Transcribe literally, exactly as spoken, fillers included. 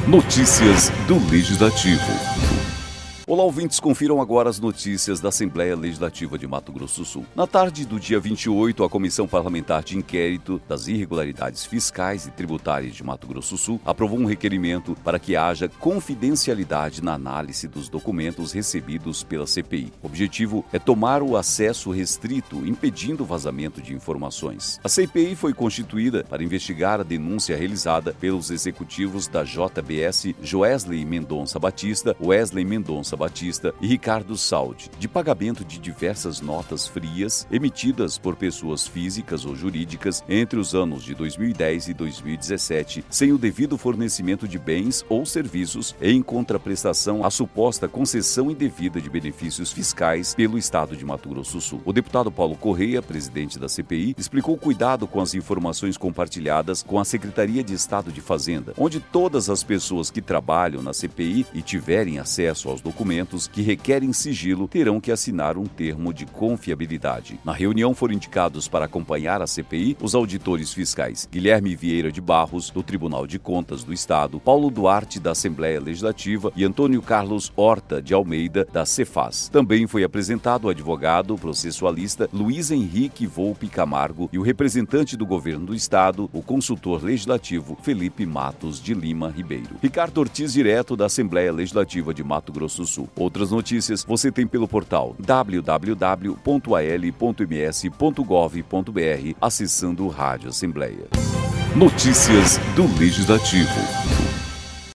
Notícias do Legislativo. Olá, ouvintes, confiram agora as notícias da Assembleia Legislativa de Mato Grosso do Sul. Na tarde do dia vinte e oito, a Comissão Parlamentar de Inquérito das Irregularidades Fiscais e Tributárias de Mato Grosso do Sul aprovou um requerimento para que haja confidencialidade na análise dos documentos recebidos pela C P I. O objetivo é tomar o acesso restrito, impedindo o vazamento de informações. A C P I foi constituída para investigar a denúncia realizada pelos executivos da J B S Joesley Mendonça Batista, Wesley Mendonça Batista e Ricardo Saldi, de pagamento de diversas notas frias emitidas por pessoas físicas ou jurídicas entre os anos de dois mil e dez e dois mil e dezessete, sem o devido fornecimento de bens ou serviços em contraprestação à suposta concessão indevida de benefícios fiscais pelo Estado de Mato Grosso do Sul. O deputado Paulo Correia, presidente da C P I, explicou o cuidado com as informações compartilhadas com a Secretaria de Estado de Fazenda, onde todas as pessoas que trabalham na C P I e tiverem acesso aos documentos que requerem sigilo terão que assinar um termo de confiabilidade. Na reunião foram indicados para acompanhar a C P I os auditores fiscais Guilherme Vieira de Barros, do Tribunal de Contas do Estado, Paulo Duarte, da Assembleia Legislativa e Antônio Carlos Horta de Almeida, da Cefaz. Também foi apresentado o advogado processualista Luiz Henrique Volpe Camargo e o representante do governo do Estado, o consultor legislativo Felipe Matos de Lima Ribeiro. Ricardo Ortiz, direto da Assembleia Legislativa de Mato Grosso do Sul. Outras notícias você tem pelo portal w w w ponto a l ponto m s ponto gov ponto b r, acessando o Rádio Assembleia. Notícias do Legislativo.